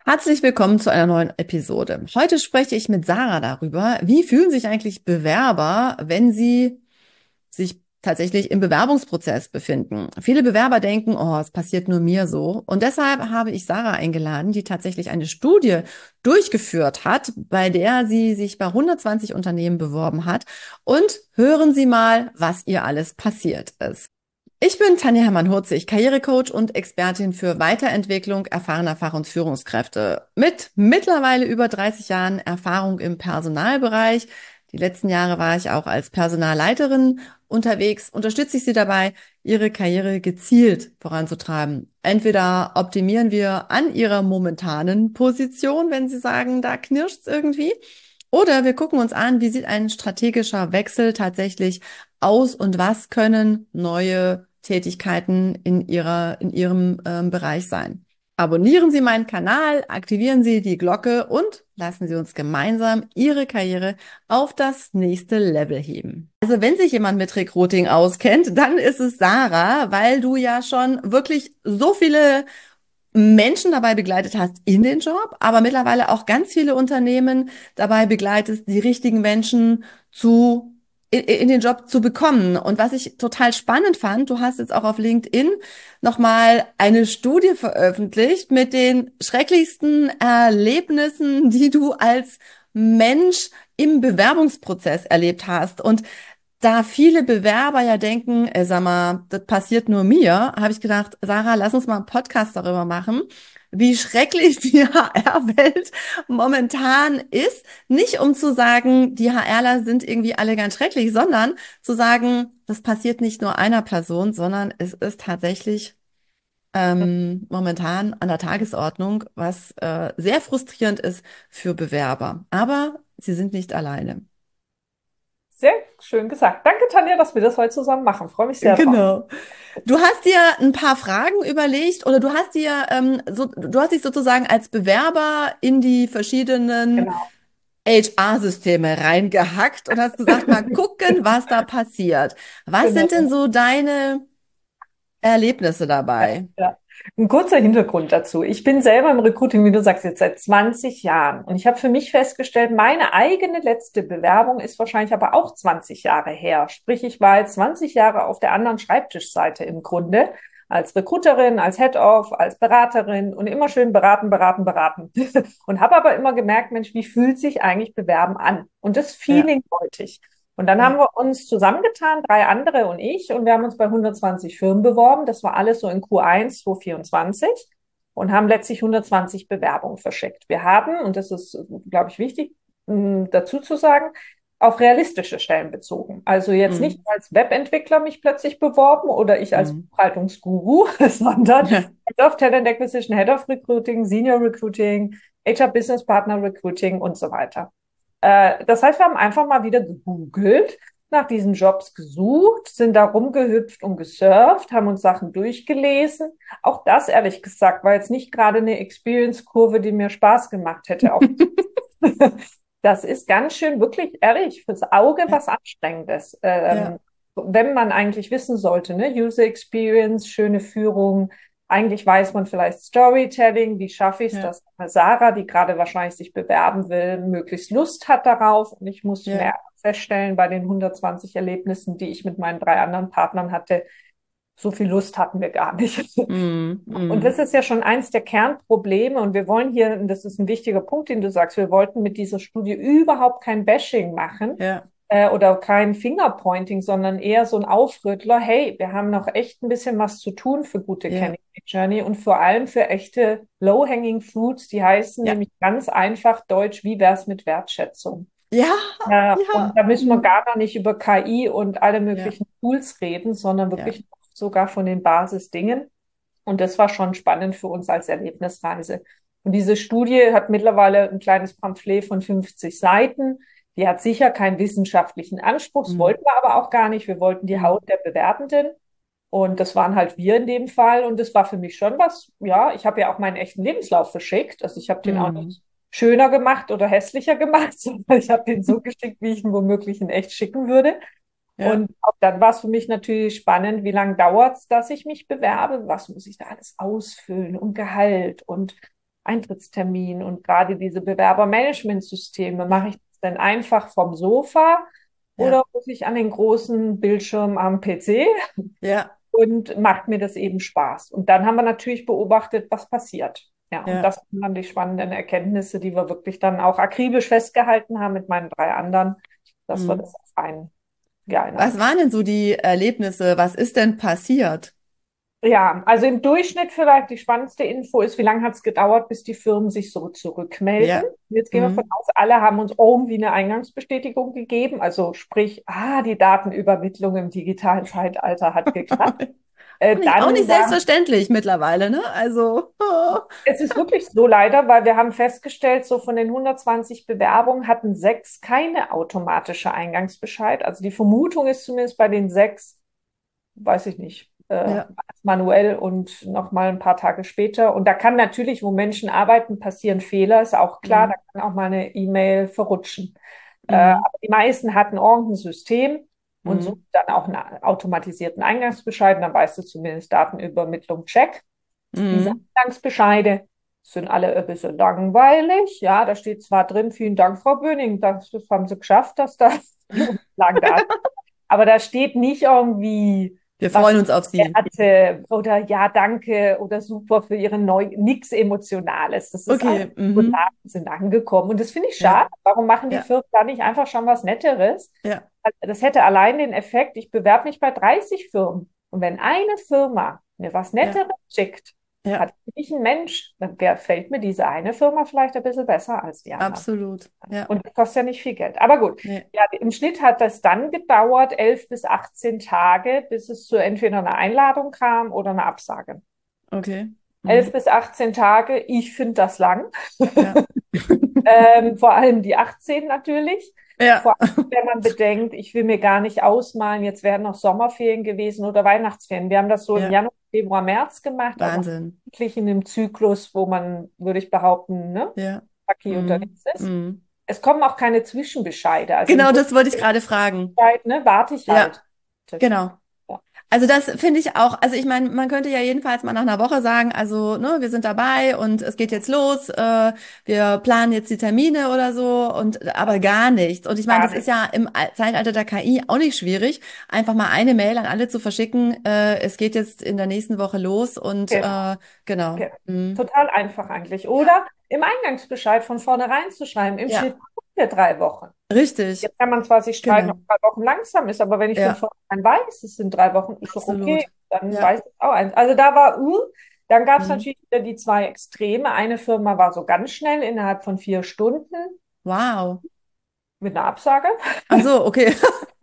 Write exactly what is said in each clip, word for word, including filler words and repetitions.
Herzlich willkommen zu einer neuen Episode. Heute spreche ich mit Sarah darüber, wie fühlen sich eigentlich Bewerber, wenn sie sich tatsächlich im Bewerbungsprozess befinden. Viele Bewerber denken, oh, es passiert nur mir so. Und deshalb habe ich Sarah eingeladen, die tatsächlich eine Studie durchgeführt hat, bei der sie sich bei hundertzwanzig Unternehmen beworben hat. Und hören Sie mal, was ihr alles passiert ist. Ich bin Tanja Hermann-Hurzig, Karrierecoach und Expertin für Weiterentwicklung erfahrener Fach- und Führungskräfte. Mit mittlerweile über dreißig Jahren Erfahrung im Personalbereich. Die letzten Jahre war ich auch als Personalleiterin unterwegs. Unterstütze ich Sie dabei, Ihre Karriere gezielt voranzutreiben. Entweder optimieren wir an Ihrer momentanen Position, wenn Sie sagen, da knirscht's irgendwie. Oder wir gucken uns an, wie sieht ein strategischer Wechsel tatsächlich aus und was können neue Tätigkeiten in ihrer, in ihrem ähm, Bereich sein. Abonnieren Sie meinen Kanal, aktivieren Sie die Glocke und lassen Sie uns gemeinsam Ihre Karriere auf das nächste Level heben. Also wenn sich jemand mit Recruiting auskennt, dann ist es Sarah, weil du ja schon wirklich so viele Menschen dabei begleitet hast in den Job, aber mittlerweile auch ganz viele Unternehmen dabei begleitest, die richtigen Menschen zu in, in den Job zu bekommen. Und was ich total spannend fand, du hast jetzt auch auf LinkedIn nochmal eine Studie veröffentlicht mit den schrecklichsten Erlebnissen, die du als Mensch im Bewerbungsprozess erlebt hast. Und da viele Bewerber ja denken, äh, sag mal, das passiert nur mir, habe ich gedacht, Sarah, lass uns mal einen Podcast darüber machen, wie schrecklich die H R-Welt momentan ist. Nicht um zu sagen, die HRler sind irgendwie alle ganz schrecklich, sondern zu sagen, das passiert nicht nur einer Person, sondern es ist tatsächlich ähm, momentan an der Tagesordnung, was äh, sehr frustrierend ist für Bewerber. Aber sie sind nicht alleine. Sehr schön gesagt. Danke, Tanja, dass wir das heute zusammen machen. Freue mich sehr drauf. Genau. Du hast dir ein paar Fragen überlegt oder du hast dir ähm, so, du hast dich sozusagen als Bewerber in die verschiedenen Genau. H R-Systeme reingehackt und hast gesagt, mal gucken, was da passiert. Was sind denn Genau. so deine Erlebnisse Ja, dabei? ja. Ein kurzer Hintergrund dazu. Ich bin selber im Recruiting, wie du sagst, jetzt seit zwanzig Jahren. Und ich habe für mich festgestellt, meine eigene letzte Bewerbung ist wahrscheinlich aber auch zwanzig Jahre her. Sprich, ich war jetzt zwanzig Jahre auf der anderen Schreibtischseite im Grunde. Als Recruiterin, als Head-Off, als Beraterin und immer schön beraten, beraten, beraten. Und habe aber immer gemerkt, Mensch, wie fühlt sich eigentlich Bewerben an? Und das Ja, Feeling wollte ich. Und dann haben ja. wir uns zusammengetan, drei andere und ich, und wir haben uns bei hundertzwanzig Firmen beworben. Das war alles so in Q eins zweitausendvierundzwanzig und haben letztlich hundertzwanzig Bewerbungen verschickt. Wir haben, und das ist, glaube ich, wichtig mh, dazu zu sagen, auf realistische Stellen bezogen. Also jetzt nicht Mhm. als Webentwickler mich plötzlich beworben oder ich als Mhm. Buchhaltungsguru, sondern Ja. Head of Talent Acquisition, Head of Recruiting, Senior Recruiting, H R Business Partner Recruiting und so weiter. Äh, das heißt, wir haben einfach mal wieder gegoogelt, nach diesen Jobs gesucht, sind da rumgehüpft und gesurft, haben uns Sachen durchgelesen. Auch das, ehrlich gesagt, war jetzt nicht gerade eine Experience-Kurve, die mir Spaß gemacht hätte. Auch das ist ganz schön, wirklich ehrlich, fürs Auge Ja. was Anstrengendes. Ähm, Ja. wenn man eigentlich wissen sollte, ne? User Experience, schöne Führung, eigentlich weiß man vielleicht Storytelling, wie schaffe ich es, Ja. dass Sarah, die gerade wahrscheinlich sich bewerben will, möglichst Lust hat darauf. Und ich muss Ja. mehr feststellen bei den hundertzwanzig Erlebnissen, die ich mit meinen drei anderen Partnern hatte, so viel Lust hatten wir gar nicht. Mhm. Und das Mhm. ist ja schon eins der Kernprobleme. Und wir wollen hier, und das ist ein wichtiger Punkt, den du sagst, wir wollten mit dieser Studie überhaupt kein Bashing machen Ja. äh, oder kein Fingerpointing, sondern eher so ein Aufrüttler. Hey, wir haben noch echt ein bisschen was zu tun für gute Ja. Candidate Journey und vor allem für echte Low-Hanging Fruits. Die heißen Ja. nämlich ganz einfach Deutsch, wie wär's mit Wertschätzung? Ja. Ja, und Ja. da müssen wir Mhm. gar nicht über K I und alle Ja. möglichen Tools reden, sondern Ja. wirklich sogar von den Basisdingen. Und das war schon spannend für uns als Erlebnisreise. Und diese Studie hat mittlerweile ein kleines Pamphlet von fünfzig Seiten. Die hat sicher keinen wissenschaftlichen Anspruch, das Mhm. wollten wir aber auch gar nicht. Wir wollten die Mhm. Haut der Bewerbenden. Und das waren halt wir in dem Fall. Und das war für mich schon was, ja, ich habe ja auch meinen echten Lebenslauf verschickt. Also ich habe den auch Mhm. nicht schöner gemacht oder hässlicher gemacht, sondern ich habe den so geschickt, wie ich ihn womöglich in echt schicken würde. Ja. Und auch dann war es für mich natürlich spannend, wie lange dauert es, dass ich mich bewerbe? Was muss ich da alles ausfüllen und Gehalt und Eintrittstermin und gerade diese Bewerbermanagementsysteme, mache ich das denn einfach vom Sofa Ja, oder muss ich an den großen Bildschirm am P C ja, und macht mir das eben Spaß? Und dann haben wir natürlich beobachtet, was passiert. Ja, und ja. das waren dann die spannenden Erkenntnisse, die wir wirklich dann auch akribisch festgehalten haben mit meinen drei anderen, dass wir Mhm. das auf einen, ja, in Was einen waren denn so die Erlebnisse? Was ist denn passiert? Ja, also im Durchschnitt vielleicht die spannendste Info ist, wie lange hat es gedauert, bis die Firmen sich so zurückmelden. Ja. Jetzt gehen wir von Mhm. aus, alle haben uns irgendwie eine Eingangsbestätigung gegeben. Also sprich, ah, die Datenübermittlung im digitalen Zeitalter hat geklappt. Auch Äh, nicht, auch nicht dann war selbstverständlich mittlerweile, ne? Also, oh. es ist wirklich so leider, weil wir haben festgestellt, so von den hundertzwanzig Bewerbungen hatten sechs keine automatische Eingangsbescheid. Also die Vermutung ist zumindest bei den sechs, weiß ich nicht, äh, Ja. manuell und noch mal ein paar Tage später. Und da kann natürlich, wo Menschen arbeiten, passieren Fehler, ist auch klar. Da Mhm. kann auch mal eine E-Mail verrutschen. Äh, Mhm. aber die meisten hatten irgendein System und so Mhm. dann auch einen automatisierten Eingangsbescheid. Und dann weißt du zumindest Datenübermittlung, check. Diese Mhm. Eingangsbescheide sind alle ein bisschen langweilig. Ja, da steht zwar drin, vielen Dank, Frau Böning, das, das haben Sie geschafft, dass da die Unterlagen da sind. Aber da steht nicht irgendwie Wir was freuen uns auf Sie. Werte oder ja, danke oder super für Ihre neu, nichts Emotionales. Das ist einfach Okay. nur Mhm. Daten sind angekommen. Und das finde ich Ja. schade. Warum machen die Ja. Firmen da nicht einfach schon was Netteres? Ja. Das hätte allein den Effekt, ich bewerbe mich bei dreißig Firmen. Und wenn eine Firma mir was Ja. Netteres schickt, Ja. hat ich ein Mensch, dann wär- fällt mir diese eine Firma vielleicht ein bisschen besser als die anderen. Absolut. Ja. Und das kostet ja nicht viel Geld. Aber gut, Nee. ja, im Schnitt hat das dann gedauert, elf bis achtzehn Tage, bis es zu entweder einer Einladung kam oder einer Absage. Okay. Elf Mhm. bis achtzehn Tage, ich finde das lang. Ja. Ähm, vor allem die achtzehn natürlich. Ja. Vor allem, wenn man bedenkt, ich will mir gar nicht ausmalen, jetzt wären noch Sommerferien gewesen oder Weihnachtsferien. Wir haben das so im Ja. Januar, Februar, März gemacht, also Wahnsinn. wirklich in einem Zyklus, wo man, würde ich behaupten, ne, Ja. Aki Mhm. unterwegs ist. Mhm. Es kommen auch keine Zwischenbescheide. Also im Genau, das wollte ich gerade fragen. Zeit, ne, warte ich Ja. halt. Das, Genau. ja. Also das finde ich auch, also ich meine, man könnte ja jedenfalls mal nach einer Woche sagen, also ne, wir sind dabei und es geht jetzt los, äh, wir planen jetzt die Termine oder so und aber gar nichts. Und ich meine, Gar das ist nicht. ja im Al- Zeitalter der K I auch nicht schwierig, einfach mal eine Mail an alle zu verschicken, äh, es geht jetzt in der nächsten Woche los und Genau. äh, genau. Okay. Mhm. Total einfach eigentlich. Ja, Oder im Eingangsbescheid von vornherein zu schreiben, im Schnitt ja, wir drei Wochen. richtig, Jetzt kann man zwar sich streiten, ob genau. drei Wochen langsam ist, aber wenn ich von Ja, vornherein weiß, es sind drei Wochen, ist doch okay, absolut. dann Ja. weiß ich auch eins. Also da war, uh, dann gab es Mhm. natürlich wieder die zwei Extreme. Eine Firma war so ganz schnell innerhalb von vier Stunden Wow. mit einer Absage. Ach so, okay.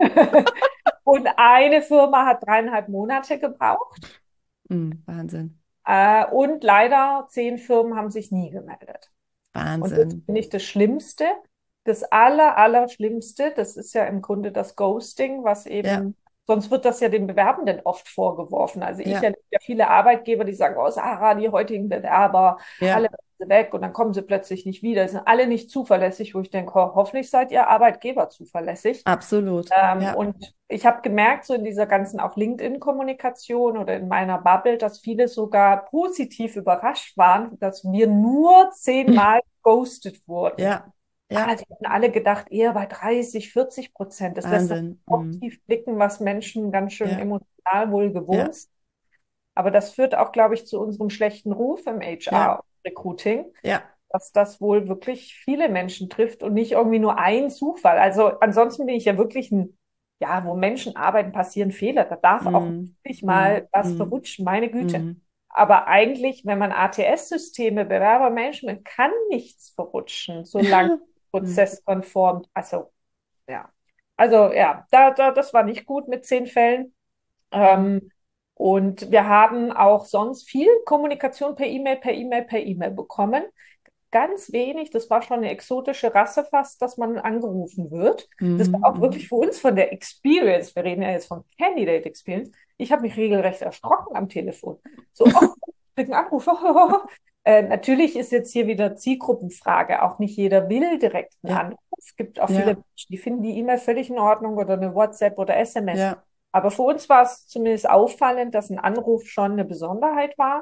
Und eine Firma hat dreieinhalb Monate gebraucht. Mhm. Wahnsinn. Äh, und leider zehn Firmen haben sich nie gemeldet. Und das Wahnsinn. finde ich das Schlimmste. Das aller, aller Schlimmste, das ist ja im Grunde das Ghosting, was Ja, eben, sonst wird das ja den Bewerbenden oft vorgeworfen. Also ich ja, erlebe ja viele Arbeitgeber, die sagen, oh Sarah, die heutigen Bewerber, alle ja, sind weg und dann kommen sie plötzlich nicht wieder. Die sind alle nicht zuverlässig, wo ich denke, ho hoffentlich seid ihr Arbeitgeber zuverlässig. absolut. Ähm, Ja. und ich habe gemerkt, so in dieser ganzen auch LinkedIn-Kommunikation oder in meiner Bubble, dass viele sogar positiv überrascht waren, dass wir nur zehnmal ghostet wurden. Ja, Ah, ja, sie hatten alle gedacht, eher bei dreißig, vierzig Prozent. Das lässt natürlich Wahnsinn. auch Mhm. tief blicken, was Menschen ganz schön Ja, emotional wohl gewohnt ja, sind. Aber das führt auch, glaube ich, zu unserem schlechten Ruf im ja, H R-Recruiting, ja. dass das wohl wirklich viele Menschen trifft und nicht irgendwie nur ein Zufall. Also ansonsten bin ich ja wirklich ein, ja, wo Menschen arbeiten, passieren Fehler. Da darf auch Mhm. wirklich Mhm. mal was Mhm. verrutschen, meine Güte. Mhm. Aber eigentlich, wenn man A T S-Systeme, Bewerbermanagement, kann nichts verrutschen, solange Mhm. prozesskonform, also ja. Also ja, da, da, das war nicht gut mit zehn Fällen. Mhm. Ähm, und wir haben auch sonst viel Kommunikation per E-Mail, per E-Mail, per E-Mail bekommen. Ganz wenig, das war schon eine exotische Rasse fast, dass man angerufen wird. Das war auch wirklich Mhm. für uns von der Experience, wir reden ja jetzt von Candidate Experience, ich habe mich regelrecht erschrocken am Telefon. So, oh, ich krieg einen Anruf. Äh, natürlich ist jetzt hier wieder Zielgruppenfrage. Auch nicht jeder will direkt einen Ja, Anruf. Es gibt auch viele ja, Menschen, die finden die E-Mail völlig in Ordnung oder eine WhatsApp oder S M S. ja, Aber für uns war es zumindest auffallend, dass ein Anruf schon eine Besonderheit war.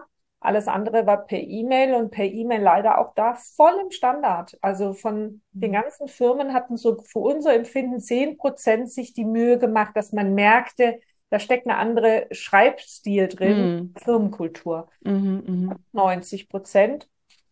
Alles andere war per E-Mail und per E-Mail leider auch da voll im Standard. Also von den Mhm. ganzen Firmen hatten so für unser Empfinden zehn Prozent sich die Mühe gemacht, dass man merkte, da steckt eine andere Schreibstil drin, Mhm. Firmenkultur. Mhm. Mhm. neunzig Prozent,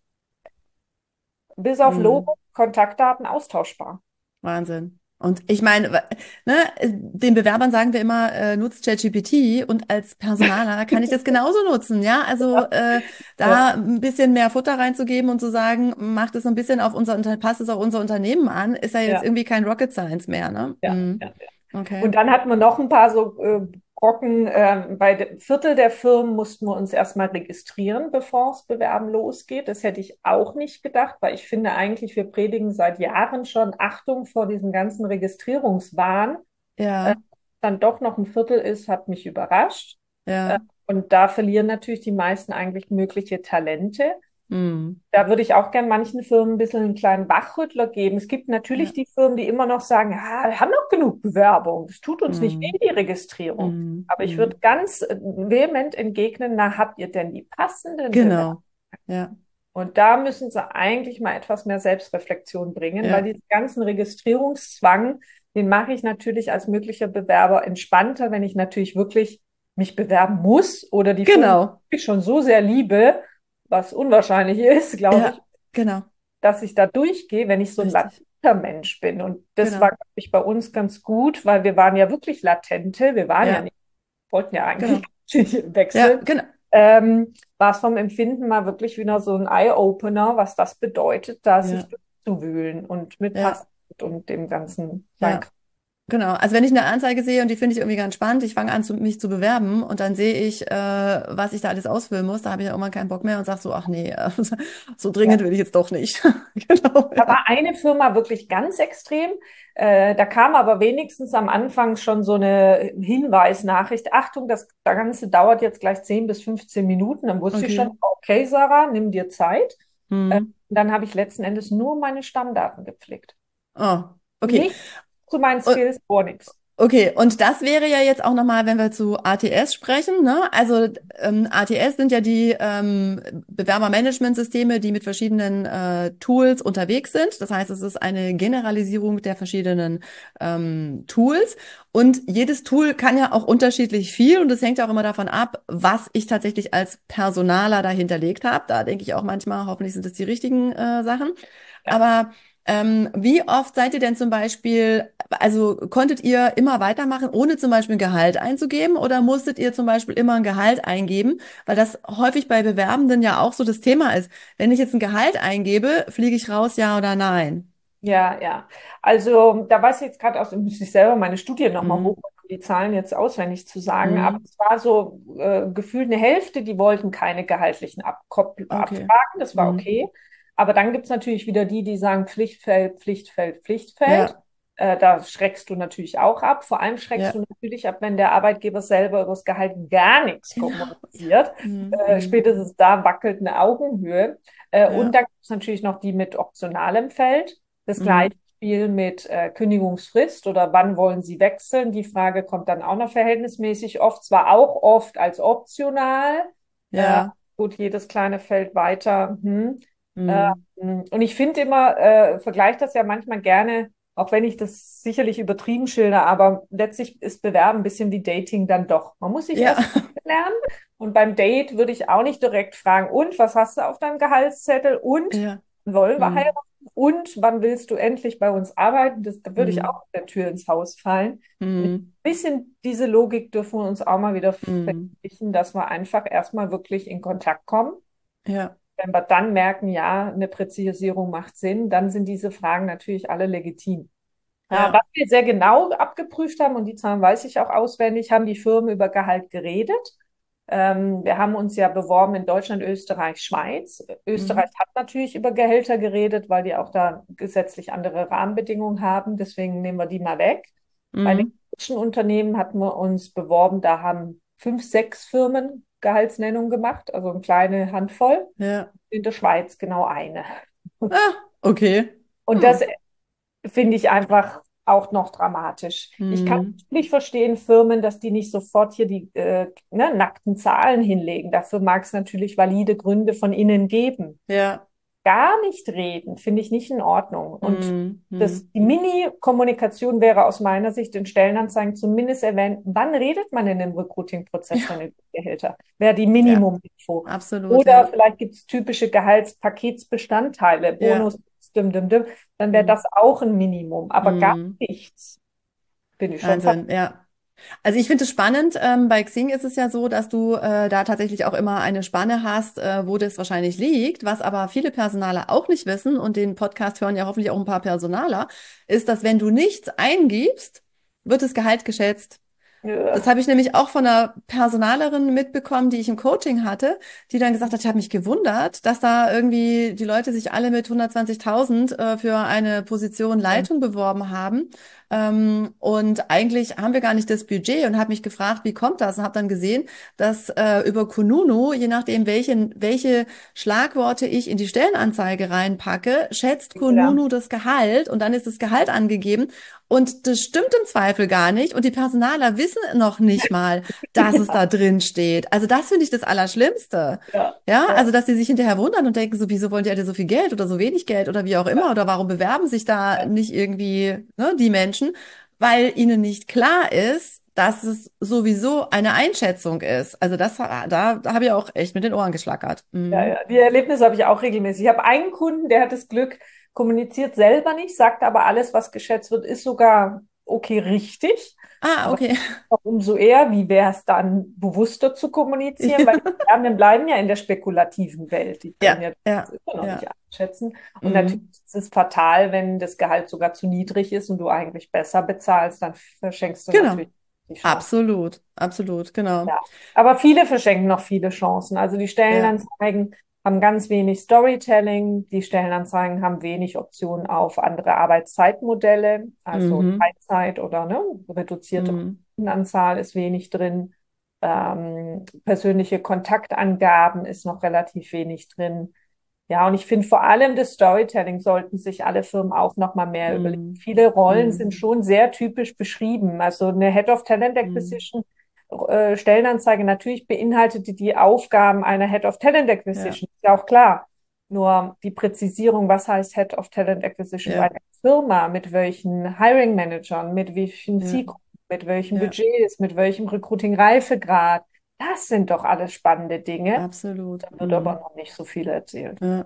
bis auf Mhm. Logo, Kontaktdaten austauschbar. Wahnsinn. Und ich meine, wa- ne, den Bewerbern sagen wir immer, äh, nutzt ChatGPT und als Personaler kann ich das genauso nutzen, ja? Also äh, da Ja, ein bisschen mehr Futter reinzugeben und zu sagen, macht es so ein bisschen auf unser Unter passt es auf unser Unternehmen an, ist ja jetzt ja, irgendwie kein Rocket Science mehr, ne? ja, Mhm. ja. Okay. Und dann hatten wir noch ein paar so äh, Brocken. Äh, bei dem Viertel der Firmen mussten wir uns erstmal registrieren, bevor es Bewerben losgeht. Das hätte ich auch nicht gedacht, weil ich finde eigentlich, wir predigen seit Jahren schon Achtung vor diesem ganzen Registrierungswahn. Äh, Ja, Dann doch noch ein Viertel ist, hat mich überrascht. Äh, ja. und da verlieren natürlich die meisten eigentlich mögliche Talente. Mhm. Da würde ich auch gern manchen Firmen ein bisschen einen kleinen Wachrüttler geben. Es gibt natürlich Ja. die Firmen, die immer noch sagen, ah, wir haben noch genug Bewerbung. Es tut uns nicht Mhm. weh, die Registrierung. Mhm. Aber ich würde Mhm. ganz äh, vehement entgegnen, na, habt ihr denn die passenden Bewerber? Genau. Ja, Und da müssen sie eigentlich mal etwas mehr Selbstreflexion bringen, weil ja, diesen ganzen Registrierungszwang, den mache ich natürlich als möglicher Bewerber entspannter, wenn ich natürlich wirklich mich bewerben muss oder die Firma genau. schon so sehr liebe, was unwahrscheinlich ist, glaube ich, Ja, genau. dass ich da durchgehe, wenn ich so ein Richtig. latenter Mensch bin. Und das war, Genau. glaube ich, bei uns ganz gut, weil wir waren ja wirklich latente. Wir waren ja Ja, nicht, wollten ja eigentlich genau. Ja, wechseln. genau. Ähm, war es vom Empfinden mal wirklich wieder so ein Eye-Opener, was das bedeutet, da sich Ja, durchzuwühlen und mit ja, Passwort und dem ganzen ja. Kleinkram. Genau. Also wenn ich eine Anzeige sehe und die finde ich irgendwie ganz spannend, ich fange an, zu, mich zu bewerben und dann sehe ich, äh, was ich da alles ausfüllen muss, da habe ich ja irgendwann keinen Bock mehr und sage so, ach nee, äh, so dringend Ja. will ich jetzt doch nicht. Genau, Da ja. war eine Firma wirklich ganz extrem. Äh, da kam aber wenigstens am Anfang schon so eine Hinweisnachricht. Achtung, das Ganze dauert jetzt gleich zehn bis fünfzehn Minuten. Dann wusste ich schon, Okay. okay, Sarah, nimm dir Zeit. Äh, Hm. dann habe ich letzten Endes nur meine Stammdaten gepflegt. Oh, okay. Nicht zu meinen Und, Skills, vor nichts. okay, und das wäre ja jetzt auch nochmal, wenn wir zu A T S sprechen, ne? Also ähm, A T S sind ja die ähm, Bewerbermanagementsysteme, die mit verschiedenen äh, Tools unterwegs sind. Das heißt, es ist eine Generalisierung der verschiedenen ähm, Tools. Und jedes Tool kann ja auch unterschiedlich viel und es hängt auch immer davon ab, was ich tatsächlich als Personaler dahinterlegt habe. Da denke ich auch manchmal, hoffentlich sind es die richtigen äh, Sachen. Ja. Aber ähm, wie oft seid ihr denn zum Beispiel, also konntet ihr immer weitermachen, ohne zum Beispiel ein Gehalt einzugeben oder musstet ihr zum Beispiel immer ein Gehalt eingeben? Weil das häufig bei Bewerbenden ja auch so das Thema ist. Wenn ich jetzt ein Gehalt eingebe, fliege ich raus, ja oder nein? Ja, ja. Also da weiß ich jetzt gerade aus, müsste ich selber meine Studie nochmal hoch, Mhm. um die Zahlen jetzt auswendig zu sagen, aber Mhm. es war so äh, gefühlt eine Hälfte, die wollten keine gehaltlichen Abkop- Okay. Abfragen, das war Mhm. okay. Aber dann gibt es natürlich wieder die, die sagen Pflichtfeld, Pflichtfeld, Pflichtfeld. Ja, Äh, da schreckst du natürlich auch ab. Vor allem schreckst ja. du natürlich ab, wenn der Arbeitgeber selber über das Gehalt gar nichts Ja, ja. kommuniziert. Mhm. Äh, Mhm. spätestens da wackelt eine Augenhöhe. Äh, und Ja. dann gibt es natürlich noch die mit optionalem Feld. Das gleiche Mhm. Spiel mit äh, Kündigungsfrist oder wann wollen Sie wechseln. Die Frage kommt dann auch noch verhältnismäßig oft, zwar auch oft als optional. Äh, Ja. gut, jedes kleine Feld weiter. Hm. Mhm. Ähm, und ich finde immer, äh, vergleiche das ja manchmal gerne, auch wenn ich das sicherlich übertrieben schilder, aber letztlich ist Bewerben ein bisschen wie Dating dann doch. Man muss sich Ja. erst lernen und beim Date würde ich auch nicht direkt fragen, und was hast du auf deinem Gehaltszettel und Ja. wollen wir heiraten? Mhm. Und wann willst du endlich bei uns arbeiten? Das, da würde ich Mhm. auch mit der Tür ins Haus fallen. Und ein Mhm. bisschen diese Logik dürfen wir uns auch mal wieder Mhm. verpflichten, dass wir einfach erstmal wirklich in Kontakt kommen. Ja. Wenn wir dann merken, ja, eine Präzisierung macht Sinn, dann sind diese Fragen natürlich alle legitim. Ja, was Ja. wir sehr genau abgeprüft haben, und die Zahlen weiß ich auch auswendig, haben die Firmen über Gehalt geredet. Ähm, wir haben uns ja beworben in Deutschland, Österreich, Schweiz. Österreich Mhm. hat natürlich über Gehälter geredet, weil die auch da gesetzlich andere Rahmenbedingungen haben. Deswegen nehmen wir die mal weg. Bei den Mhm. deutschen Unternehmen hatten wir uns beworben, da haben fünf, sechs Firmen Gehaltsnennung gemacht, also eine kleine Handvoll. Ja. In der Schweiz genau eine. Ah, okay. Und das Hm. finde ich einfach. auch noch dramatisch. Ich kann Mhm. natürlich verstehen, Firmen, dass die nicht sofort hier die äh, ne, nackten Zahlen hinlegen. Dafür mag es natürlich valide Gründe von innen geben. Ja. Gar nicht reden, finde ich nicht in Ordnung. Und Mhm. das, Mhm. die Mini-Kommunikation wäre aus meiner Sicht in Stellenanzeigen zumindest erwähnt, wann redet man in dem Recruiting-Prozess denn Ja. über Gehälter? Wäre die Ja. Minimum-Info. Absolut, Oder ja. vielleicht gibt es typische Gehaltspaketsbestandteile, Ja. Bonus, dim, dim, dim. Dann wäre Mhm. das auch ein Minimum. Aber gar Mhm. nichts. Bin ich schon ver Wahnsinn, ja. Also ich finde es spannend. Ähm, bei Xing ist es ja so, dass du äh, da tatsächlich auch immer eine Spanne hast, äh, wo das wahrscheinlich liegt. Was aber viele Personaler auch nicht wissen, und den Podcast hören ja hoffentlich auch ein paar Personaler, ist, dass wenn du nichts eingibst, wird das Gehalt geschätzt. Das Ja, habe ich nämlich auch von einer Personalerin mitbekommen, die ich im Coaching hatte, die dann gesagt hat, ich habe mich gewundert, dass da irgendwie die Leute sich alle mit hundertzwanzigtausend äh, für eine Position Leitung beworben haben. Ähm, und eigentlich haben wir gar nicht das Budget, und habe mich gefragt, wie kommt das? Und habe dann gesehen, dass äh, über Kununu, je nachdem, welche, welche Schlagworte ich in die Stellenanzeige reinpacke, schätzt ja, Kununu das Gehalt, und dann ist das Gehalt angegeben. Und das stimmt im Zweifel gar nicht. Und die Personaler wissen noch nicht mal, dass es da drin steht. Also das finde ich das Allerschlimmste. ja, Ja, ja, also dass sie sich hinterher wundern und denken so, wieso wollen die alle so viel Geld oder so wenig Geld oder wie auch immer, oder warum bewerben sich da ja. nicht irgendwie, ne, die Menschen, weil ihnen nicht klar ist, dass es sowieso eine Einschätzung ist. Also das, da, da habe ich auch echt mit den Ohren geschlackert. Ja, Mhm. ja, die Erlebnisse habe ich auch regelmäßig. Ich habe einen Kunden, der hat das Glück, kommuniziert selber nicht, sagt aber alles, was geschätzt wird, ist sogar okay richtig. Ah, Aber okay. auch umso eher, wie wäre es dann, bewusster zu kommunizieren, weil die Lernenden bleiben ja in der spekulativen Welt. Die können Ja, ja das ja, immer noch nicht ja. einschätzen. Und natürlich Mhm. ist es fatal, wenn das Gehalt sogar zu niedrig ist und du eigentlich besser bezahlst, dann verschenkst du Genau. natürlich die Chance. Absolut, absolut, genau. Ja, aber viele verschenken noch viele Chancen. Also die Ja. Stellenanzeigen haben ganz wenig Storytelling, die Stellenanzeigen haben wenig Optionen auf andere Arbeitszeitmodelle, also Mhm. Teilzeit oder ne, reduzierte Mhm. Kundenanzahl ist wenig drin. Ähm, persönliche Kontaktangaben ist noch relativ wenig drin. Ja, und ich finde vor allem das Storytelling sollten sich alle Firmen auch noch mal mehr überlegen. Mhm. Viele Rollen sind Mhm. schon sehr typisch beschrieben. Also eine Head of Talent Mhm. Acquisition äh, Stellenanzeige natürlich beinhaltete die Aufgaben einer Head of Talent Ja, Acquisition, ist ja auch klar. Nur die Präzisierung, was heißt Head of Talent Acquisition bei ja, der Firma, mit welchen Hiring Managern, mit welchen ja, Zielgruppen, mit welchen ja, Budgets, mit welchem Recruiting-Reifegrad, das sind doch alles spannende Dinge. absolut. Da wird aber Mhm. noch nicht so viel erzählt. Ja.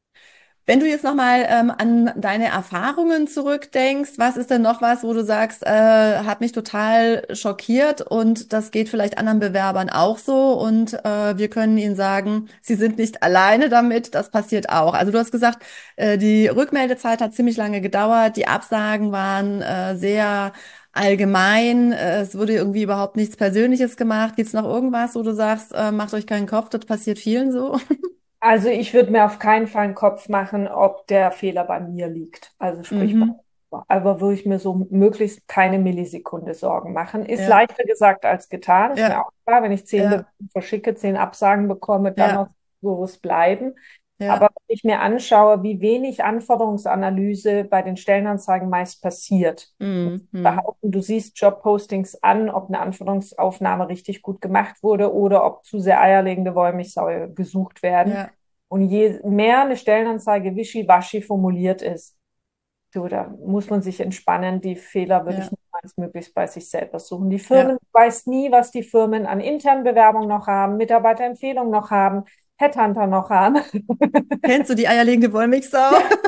Wenn du jetzt nochmal ähm, an deine Erfahrungen zurückdenkst, was ist denn noch was, wo du sagst, äh, hat mich total schockiert, und das geht vielleicht anderen Bewerbern auch so, und äh, wir können ihnen sagen, sie sind nicht alleine damit, das passiert auch. Also du hast gesagt, äh, die Rückmeldezeit hat ziemlich lange gedauert, die Absagen waren äh, sehr allgemein, äh, es wurde irgendwie überhaupt nichts Persönliches gemacht. Gibt es noch irgendwas, wo du sagst, äh, macht euch keinen Kopf, das passiert vielen so? Also ich würde mir auf keinen Fall einen Kopf machen, ob der Fehler bei mir liegt. Also sprich bei Mhm. mir. Aber würde ich mir so möglichst keine Millisekunde Sorgen machen. Ist Ja, leichter gesagt als getan, ist mir ja, auch klar. Wenn ich zehn ja, Bewerbungen verschicke, zehn Absagen bekomme, dann noch ja. Gurus bleiben. Aber Ja. wenn ich mir anschaue, wie wenig Anforderungsanalyse bei den Stellenanzeigen meist passiert, Mhm. Mhm. behaupten, du siehst Jobpostings an, ob eine Anforderungsaufnahme richtig gut gemacht wurde oder ob zu sehr eierlegende Wollmilchsäue gesucht werden. Ja, Und je mehr eine Stellenanzeige wischiwaschi formuliert ist, so, da muss man sich entspannen. Die Fehler würde ich ja, niemals möglichst bei sich selber suchen. Die Firmen ja. weiß nie, was die Firmen an internen Bewerbungen noch haben, Mitarbeiterempfehlungen noch haben, Headhunter noch haben. Kennst du die eierlegende Wollmilchsau? Ja,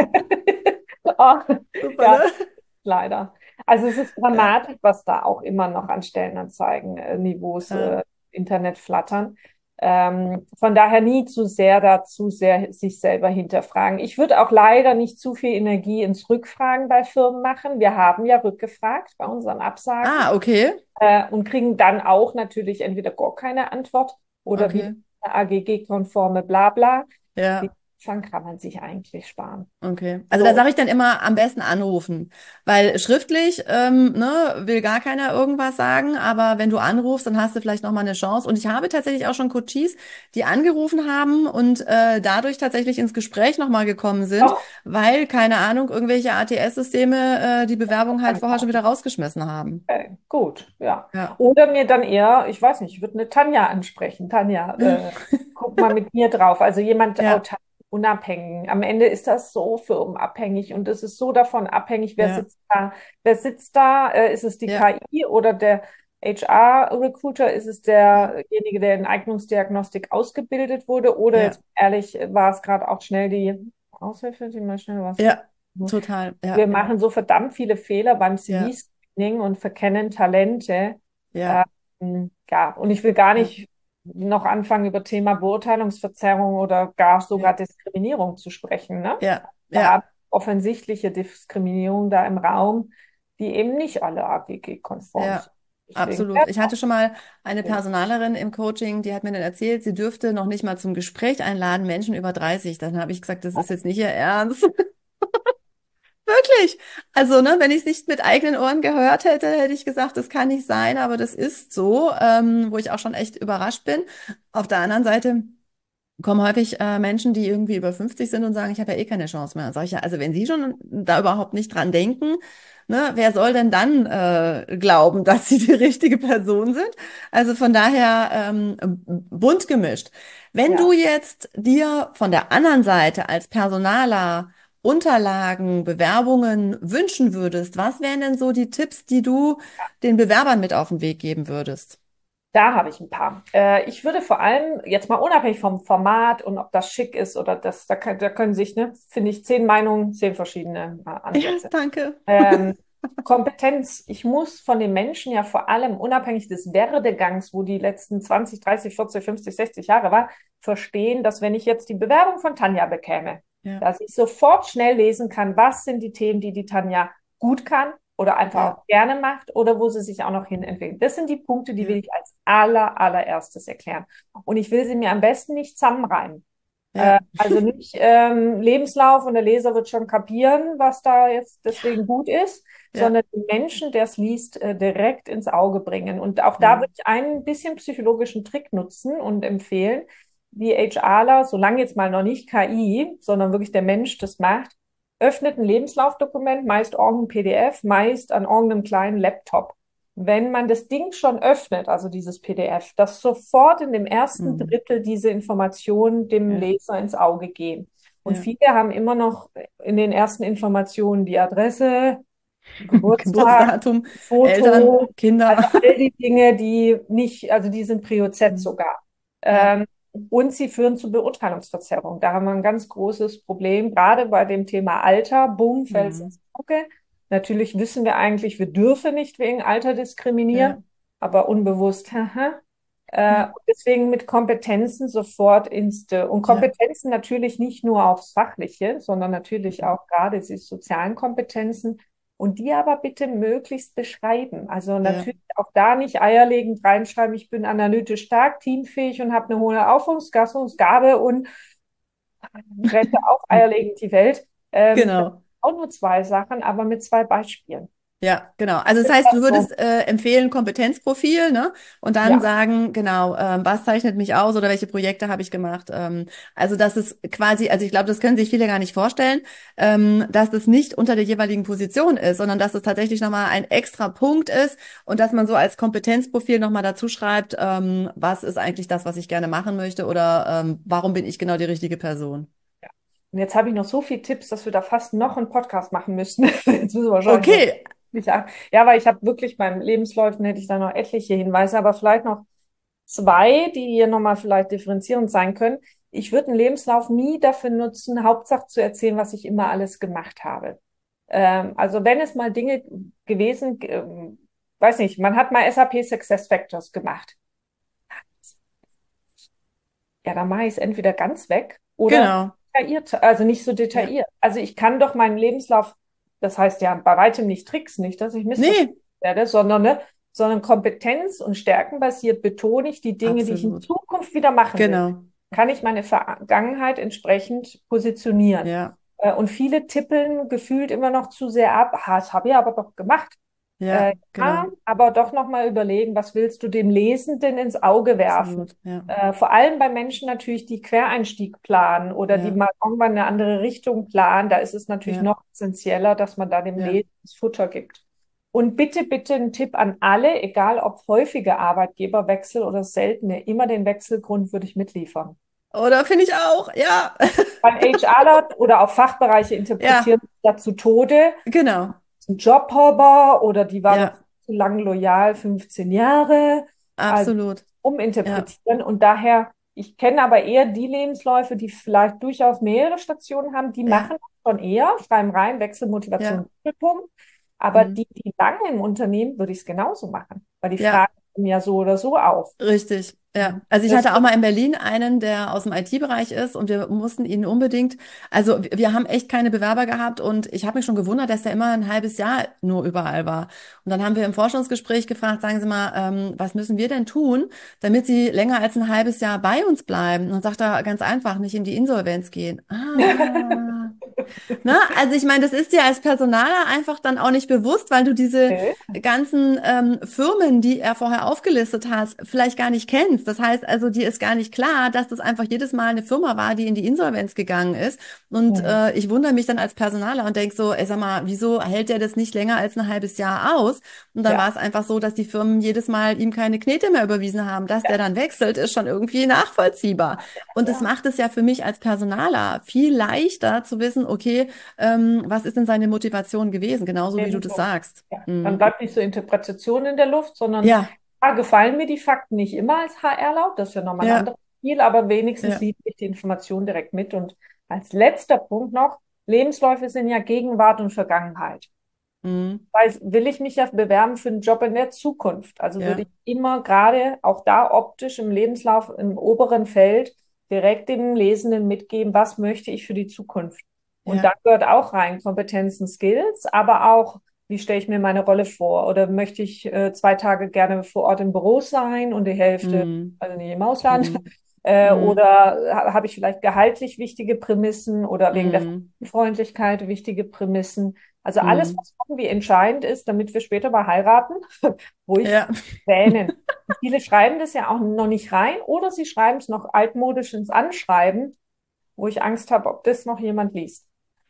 oh, Super, ja, ne? leider. Also es ist Ja, dramatisch, was da auch immer noch an Stellenanzeigen, äh, Niveaus, ja. äh, Internet flattern. Ähm, von daher nie zu sehr dazu sehr sich selber hinterfragen. Ich würde auch leider nicht zu viel Energie ins Rückfragen bei Firmen machen. Wir haben ja rückgefragt bei unseren Absagen Ah, okay. äh, und kriegen dann auch natürlich entweder gar keine Antwort oder wieder Okay. eine A G G-konforme Blabla. Die Ja, Anfang kann man sich eigentlich sparen. Okay. Also da So, sage ich dann immer am besten anrufen, weil schriftlich ähm, ne, will gar keiner irgendwas sagen, aber wenn du anrufst, dann hast du vielleicht noch mal eine Chance. Und ich habe tatsächlich auch schon Coaches, die angerufen haben und äh, dadurch tatsächlich ins Gespräch noch mal gekommen sind, doch, weil, keine Ahnung, irgendwelche A T S-Systeme äh, die Bewerbung halt kann vorher schon auch. wieder rausgeschmissen haben. Okay, gut, ja. Ja. Oder mir dann eher, ich weiß nicht, ich würde eine Tanja ansprechen. Tanja, äh, guck mal mit mir drauf. Also jemand Ja, autark, unabhängig. Am Ende ist das so firmenabhängig und es ist so davon abhängig, wer ja, sitzt da. Wer sitzt da? Äh, ist es die ja, K I oder der H R-Recruiter? Ist es derjenige, der in Eignungsdiagnostik ausgebildet wurde? Oder ja, jetzt ehrlich, war es gerade auch schnell die Aushilfe, die mal schnell was. ja, total. Wir Ja, machen so verdammt viele Fehler beim ja, C V-Screening und verkennen Talente. ja, Ähm, ja, und ich will gar ja, nicht noch anfangen, über Thema Beurteilungsverzerrung oder gar ja, sogar Diskriminierung zu sprechen, ne? ja, Wir haben ja. offensichtliche Diskriminierung da im Raum, die eben nicht alle A G G-konform Ja, sind. Deswegen, absolut. ja, Ich hatte schon mal eine Personalerin im Coaching, die hat mir dann erzählt, sie dürfte noch nicht mal zum Gespräch einladen, Menschen über dreißig. Dann habe ich gesagt, das ist jetzt nicht ihr Ernst. Wirklich. Also, ne, wenn ich es nicht mit eigenen Ohren gehört hätte, hätte ich gesagt, das kann nicht sein, aber das ist so, ähm, wo ich auch schon echt überrascht bin. Auf der anderen Seite kommen häufig äh, Menschen, die irgendwie über fünfzig sind und sagen, ich habe ja eh keine Chance mehr. Sag ich ja, also wenn Sie schon da überhaupt nicht dran denken, ne, wer soll denn dann äh, glauben, dass Sie die richtige Person sind? Also von daher ähm, bunt gemischt. Wenn du ja. jetzt dir von der anderen Seite als Personaler Unterlagen, Bewerbungen wünschen würdest, was wären denn so die Tipps, die du den Bewerbern mit auf den Weg geben würdest? Da habe ich ein paar. Äh, ich würde vor allem, jetzt mal unabhängig vom Format und ob das schick ist oder das, da, kann, da können sich, ne, finde ich, zehn Meinungen, zehn verschiedene äh, Ja, Ansätze. danke. Ähm, Kompetenz. Ich muss von den Menschen ja vor allem unabhängig des Werdegangs, wo die letzten zwanzig, dreißig, vierzig, fünfzig, sechzig Jahre war, verstehen, dass wenn ich jetzt die Bewerbung von Tanja bekäme, Ja, dass ich sofort schnell lesen kann, was sind die Themen, die die Tanja gut kann oder einfach ja, auch gerne macht oder wo sie sich auch noch hin entwickelt. Das sind die Punkte, die will ja. ich als aller, allererstes erklären. Und ich will sie mir am besten nicht zusammenreimen. Äh, Ja, also nicht ähm, Lebenslauf und der Leser wird schon kapieren, was da jetzt deswegen gut ist, ja, sondern die Menschen, der es liest, äh, direkt ins Auge bringen. Und auch da ja, würde ich einen bisschen psychologischen Trick nutzen und empfehlen, die HRler, solange jetzt mal noch nicht K I, sondern wirklich der Mensch das macht, öffnet ein Lebenslaufdokument, meist irgendein P D F, meist an irgendeinem kleinen Laptop. Wenn man das Ding schon öffnet, also dieses P D F, dass sofort in dem ersten hm, Drittel diese Informationen dem ja, Leser ins Auge gehen. Und ja. viele haben immer noch in den ersten Informationen die Adresse, Geburtstag, Geburtsdatum, Eltern, Foto, also Kinder. all die Dinge, die nicht, also die sind Prio Z Hm, sogar. ja, Ähm, und sie führen zu Beurteilungsverzerrung. Da haben wir ein ganz großes Problem, gerade bei dem Thema Alter. Boom, fällt es hm, ins Auge. Natürlich wissen wir eigentlich, wir dürfen nicht wegen Alter ja, diskriminieren, aber unbewusst, haha. Äh, ja, und deswegen mit Kompetenzen sofort ins, und ja, Kompetenzen natürlich nicht nur aufs Fachliche, sondern natürlich auch gerade die sozialen Kompetenzen und die aber bitte möglichst beschreiben. Also ja, natürlich auch da nicht eierlegend reinschreiben, ich bin analytisch stark, teamfähig und habe eine hohe Auffassungsgabe und rette auch eierlegend die Welt. Ähm, das sind genau. auch nur zwei Sachen, aber mit zwei Beispielen. Ja, genau. Also das Ist heißt, das du so? würdest äh, empfehlen Kompetenzprofil, ne? Und dann Ja. sagen, genau, ähm, was zeichnet mich aus oder welche Projekte habe ich gemacht? Ähm, also das ist quasi, also ich glaube, das können sich viele gar nicht vorstellen, ähm, dass das nicht unter der jeweiligen Position ist, sondern dass es tatsächlich nochmal ein extra Punkt ist und dass man so als Kompetenzprofil nochmal dazu schreibt, ähm, was ist eigentlich das, was ich gerne machen möchte oder ähm, warum bin ich genau die richtige Person? Und jetzt habe ich noch so viele Tipps, dass wir da fast noch einen Podcast machen müssten. Jetzt müssen wir wahrscheinlich noch Okay, nicht an. Ja, weil ich habe wirklich beim Lebensläufen hätte ich da noch etliche Hinweise, aber vielleicht noch zwei, die hier nochmal vielleicht differenzierend sein können. Ich würde einen Lebenslauf nie dafür nutzen, Hauptsache zu erzählen, was ich immer alles gemacht habe. Ähm, also wenn es mal Dinge gewesen, ähm, weiß nicht, man hat mal S A P Success Factors gemacht. Ja, dann mache ich es entweder ganz weg oder genau. detailliert, also nicht so Ja. detailliert. Also ich kann doch meinen Lebenslauf, das heißt ja bei weitem nicht Tricks, nicht, dass ich missverstanden Nee, werde, sondern, ne, sondern Kompetenz- und Stärkenbasiert betone ich die Dinge, die ich in absolut. Zukunft wieder machen will. Genau. kann ich meine Vergangenheit entsprechend positionieren. Ja, Äh, und viele tippeln gefühlt immer noch zu sehr ab. Ah, das habe ich aber doch gemacht. ja, Äh, ja, genau. aber doch nochmal überlegen, was willst du dem Lesenden ins Auge werfen? Absolut. Ja, Äh, vor allem bei Menschen natürlich, die Quereinstieg planen oder die ja, mal irgendwann eine andere Richtung planen. Da ist es natürlich ja, noch essentieller, dass man da dem ja. Lesen das Futter gibt. Und bitte, bitte ein Tipp an alle, egal ob häufige Arbeitgeberwechsel oder seltene, immer den Wechselgrund würde ich mitliefern. Oder finde ich auch. Ja, Weil HRler oder auch Fachbereiche interpretieren ja, das zu Tode. genau. Ein Jobhopper oder die war doch Ja, zu lang loyal, fünfzehn Jahre, also absolut. Ja, uminterpretieren. Und daher, ich kenne aber eher die Lebensläufe, die vielleicht durchaus mehrere Stationen haben, die ja, machen das schon eher, schreiben rein, ja. Wechselmotivation, Doppelpunkt. Aber Mhm. die, die lange im Unternehmen, würde ich es genauso machen, weil die Ja. Fragen kommen ja so oder so auf. Richtig, ja. Mhm. Also ich Das, hatte auch mal in Berlin einen, der aus dem I T-Bereich ist und wir mussten ihn unbedingt, also wir wir haben echt keine Bewerber gehabt und ich habe mich schon gewundert, dass der immer ein halbes Jahr nur überall war. Und dann haben wir im Forschungsgespräch gefragt, sagen Sie mal, ähm, was müssen wir denn tun, damit Sie länger als ein halbes Jahr bei uns bleiben? Und dann sagt er ganz einfach, nicht in die Insolvenz gehen. Ah. Ne? Also ich meine, das ist dir als Personaler einfach dann auch nicht bewusst, weil du diese okay. ganzen ähm, Firmen, die er vorher aufgelistet hat, vielleicht gar nicht kennst. Das heißt also, dir ist gar nicht klar, dass das einfach jedes Mal eine Firma war, die in die Insolvenz gegangen ist. Und Mhm. äh, ich wundere mich dann als Personaler und denk so, ey, sag mal, wieso hält der das nicht länger als ein halbes Jahr aus? Und dann war Ja, es einfach so, dass die Firmen jedes Mal ihm keine Knete mehr überwiesen haben. Dass der ja, dann wechselt, ist schon irgendwie nachvollziehbar. Und das ja. macht es ja für mich als Personaler viel leichter zu wissen, okay, ähm, was ist denn seine Motivation gewesen? Genauso wie du das Ebenso. sagst. Ja. Dann Mhm. bleibt nicht so Interpretation in der Luft, sondern Ja, ja, gefallen mir die Fakten nicht immer als H R-Laut, das ist ja nochmal ein ja, anderes Spiel, aber wenigstens ja. liefere ich die Information direkt mit. Und als letzter Punkt noch, Lebensläufe sind ja Gegenwart und Vergangenheit. Mhm. Weil will ich mich ja bewerben für einen Job in der Zukunft. Also würde Ja, ich immer gerade auch da optisch im Lebenslauf im oberen Feld direkt dem Lesenden mitgeben, was möchte ich für die Zukunft. Und da ja. gehört auch rein Kompetenzen, Skills, aber auch, wie stelle ich mir meine Rolle vor? Oder möchte ich äh, zwei Tage gerne vor Ort im Büro sein und die Hälfte, Mhm. also nicht im Ausland? Mhm. Äh, Mhm. oder ha habe ich vielleicht gehaltlich wichtige Prämissen oder wegen der Mhm. Freundlichkeit wichtige Prämissen? Also alles, Mhm. was irgendwie entscheidend ist, damit wir später mal heiraten, ruhig Ja. wählen. Und viele schreiben das ja auch noch nicht rein oder sie schreiben es noch altmodisch ins Anschreiben, wo ich Angst habe, ob das noch jemand liest.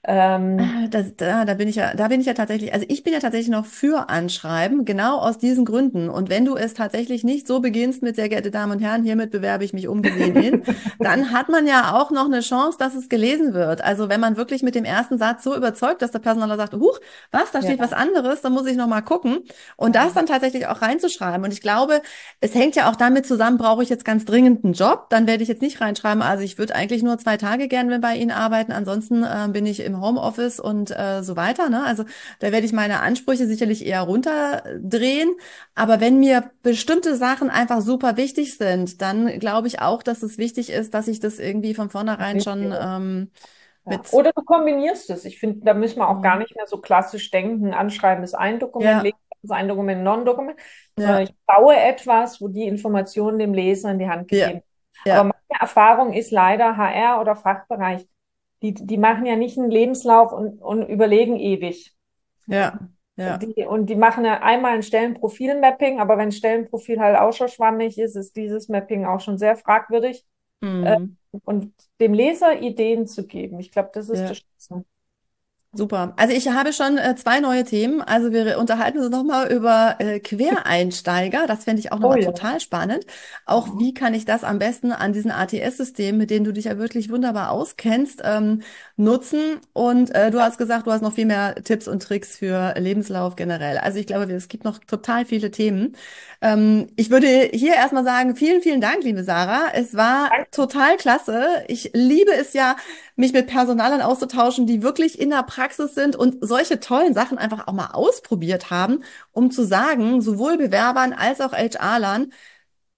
Ähm, Ah, Das, da, da bin ich ja, da bin ich ja tatsächlich, also ich bin ja tatsächlich noch für Anschreiben, genau aus diesen Gründen. Und wenn du es tatsächlich nicht so beginnst mit, sehr geehrte Damen und Herren, hiermit bewerbe ich mich umgesehen in, dann hat man ja auch noch eine Chance, dass es gelesen wird. Also wenn man wirklich mit dem ersten Satz so überzeugt, dass der Personaler sagt, huch, was, da steht was ja, anderes, dann muss ich noch mal gucken. Und das ja, dann tatsächlich auch reinzuschreiben. Und ich glaube, es hängt ja auch damit zusammen, brauche ich jetzt ganz dringend einen Job, dann werde ich jetzt nicht reinschreiben, also ich würde eigentlich nur zwei Tage gerne bei Ihnen arbeiten, ansonsten äh, bin ich im Homeoffice und äh, so weiter. Ne? Also da werde ich meine Ansprüche sicherlich eher runterdrehen. Aber wenn mir bestimmte Sachen einfach super wichtig sind, dann glaube ich auch, dass es wichtig ist, dass ich das irgendwie von vornherein schon ähm, ja. mit. Oder du kombinierst es. Ich finde, da müssen wir auch gar Hm. nicht mehr so klassisch denken. Anschreiben ist ein Dokument, Ja, Lesen ist ein Dokument, Non-Dokument, sondern ja, ich baue etwas, wo die Informationen dem Leser in die Hand ja, gegeben. Aber ja, meine Erfahrung ist leider H R oder Fachbereich, die, die machen ja nicht einen Lebenslauf und, und überlegen ewig. ja, ja. Die, und die machen ja einmal ein Stellenprofil-Mapping, aber wenn Stellenprofil halt auch schon schwammig ist, ist dieses Mapping auch schon sehr fragwürdig. Äh, Hm. und dem Leser Ideen zu geben, ich glaube, das ist Ja. das Schlüssel. Super. Also ich habe schon äh, zwei neue Themen. Also wir unterhalten uns nochmal über äh, Quereinsteiger. Das fände ich auch Oh nochmal ja. total spannend. Auch Mhm. wie kann ich das am besten an diesen A T S-Systemen, mit denen du dich ja wirklich wunderbar auskennst, ähm, nutzen. Und äh, du hast gesagt, du hast noch viel mehr Tipps und Tricks für Lebenslauf generell. Also ich glaube, es gibt noch total viele Themen. Ähm, ich würde hier erstmal sagen, vielen, vielen Dank, liebe Sarah. Es war Danke. total klasse. Ich liebe es ja, mich mit Personalern auszutauschen, die wirklich in der Praxis sind und solche tollen Sachen einfach auch mal ausprobiert haben, um zu sagen, sowohl Bewerbern als auch H R-Lern,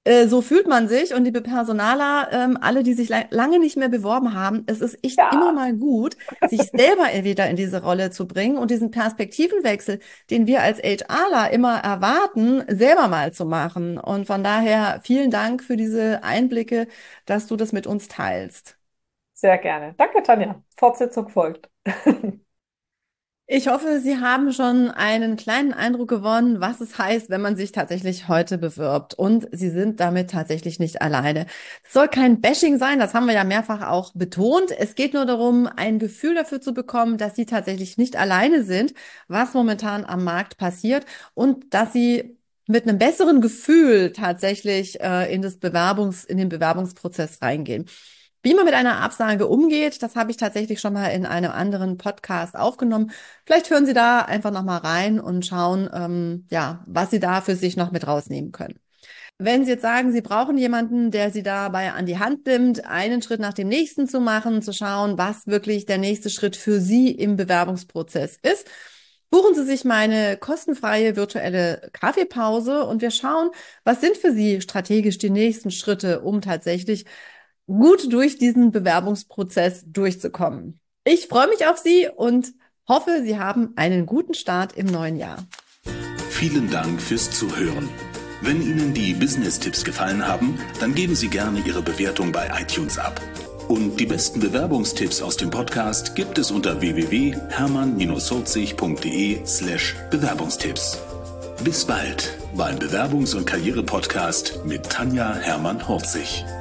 äh, so fühlt man sich und liebe Personaler, ähm, alle, die sich la lange nicht mehr beworben haben, es ist echt immer Ja, mal gut, sich selber wieder in diese Rolle zu bringen und diesen Perspektivenwechsel, den wir als HRler immer erwarten, selber mal zu machen. Und von daher vielen Dank für diese Einblicke, dass du das mit uns teilst. sehr gerne. Danke, Tanja. Fortsetzung folgt. Ich hoffe, Sie haben schon einen kleinen Eindruck gewonnen, was es heißt, wenn man sich tatsächlich heute bewirbt. Und Sie sind damit tatsächlich nicht alleine. Es soll kein Bashing sein, das haben wir ja mehrfach auch betont. Es geht nur darum, ein Gefühl dafür zu bekommen, dass Sie tatsächlich nicht alleine sind, was momentan am Markt passiert und dass Sie mit einem besseren Gefühl tatsächlich äh, in das Bewerbungs, in den Bewerbungsprozess reingehen. Wie man mit einer Absage umgeht, das habe ich tatsächlich schon mal in einem anderen Podcast aufgenommen. Vielleicht hören Sie da einfach noch mal rein und schauen, ähm, ja, was Sie da für sich noch mit rausnehmen können. Wenn Sie jetzt sagen, Sie brauchen jemanden, der Sie dabei an die Hand nimmt, einen Schritt nach dem nächsten zu machen, zu schauen, was wirklich der nächste Schritt für Sie im Bewerbungsprozess ist, buchen Sie sich meine kostenfreie virtuelle Kaffeepause und wir schauen, was sind für Sie strategisch die nächsten Schritte, um tatsächlich gut durch diesen Bewerbungsprozess durchzukommen. Ich freue mich auf Sie und hoffe, Sie haben einen guten Start im neuen Jahr. Vielen Dank fürs Zuhören. Wenn Ihnen die Business-Tipps gefallen haben, dann geben Sie gerne Ihre Bewertung bei iTunes ab. Und die besten Bewerbungstipps aus dem Podcast gibt es unter w w w punkt hermann hurzig punkt de slash Bewerbungstipps. Bis bald beim Bewerbungs- und Karriere-Podcast mit Tanja Hermann-Hurzig.